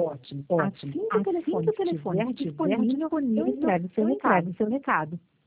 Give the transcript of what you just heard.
Assim que o telefone estiver disponível, eu entrego seu recado.